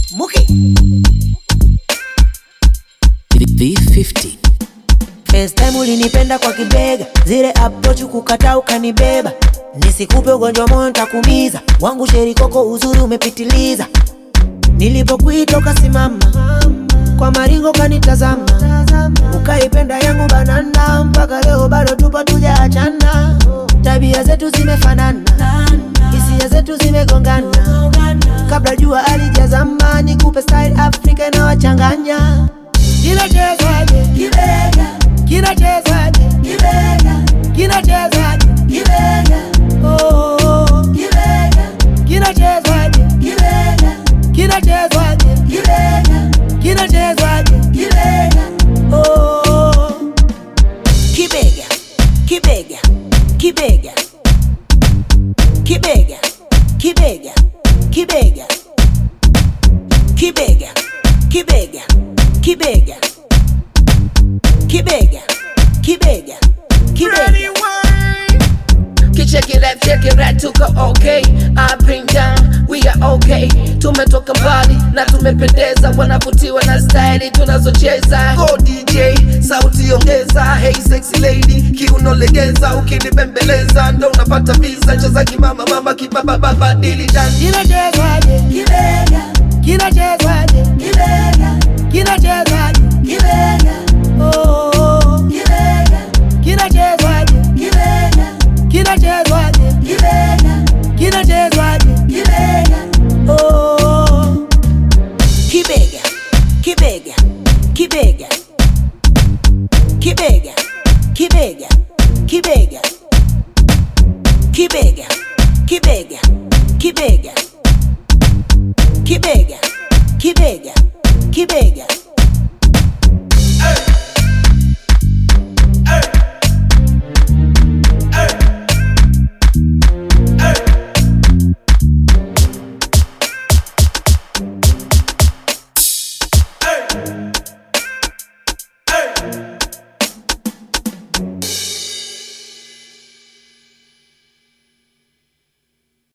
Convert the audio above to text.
Muki V50. First time ulinipenda kwa kibega, zile approach kukataa ukanibeba. Nisikupe ugonjwa moyo nitakumiza, wangu sheri koko uzuri umepitiliza. Nilipokuita ukasimama, kwa maringo kanitazama. Ukaipenda yangu banana, mpaka leo bado tupo tujaachana. Tabia zetu zimefanana, hisia zetu zimegongana. Kabla jua alijazama, nikupe style Afrika na wachanganya. Kinachezaje kibega, kinachezaje kibega, kinachezaje kibega, oh kibega, kinachezaje kibega, kinachezaje kibega, kinachezaje kibega, oh kibega, kibega, kibega, kibega, kibega, kibega, kibega, kibega, kibega, kibega, kibega, kibega. Check it left, check it right, tuko okay. Up and down, we are okay. Tumetoka mbali na tumependeza, wanavutiwa na style tunazocheza. Go DJ, sauti ongeza. Hey sexy lady, kiuno legeza. Ukinibembeleza ndo unapata visa. Cheza kimama mama kibaba baba dili dance. Kinachezaje kibega, kinachezaje kibega, kinachezaje kibega, oh kibega, kinachezaje kibega, kinachezaje kibega, kinachezaje kibega, oh kibega, kibega, kibega, kibega, kibega, kibega, kibega, kibega, kibega, kibega, kibega, kibega. Hey!